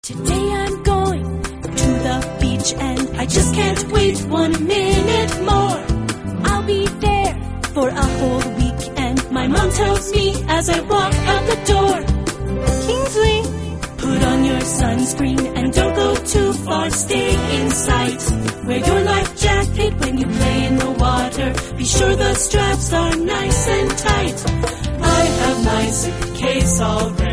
Today I'm going to the beach and I just can't wait 1 minute more. I'll be there for a whole week and my mom tells me as I walk out the door, Kingsley, put on your sunscreen and don't go too far, stay in sight. Wear your life jacket when you play in the water, be sure the straps are nice and tight. I have my suitcase all ready.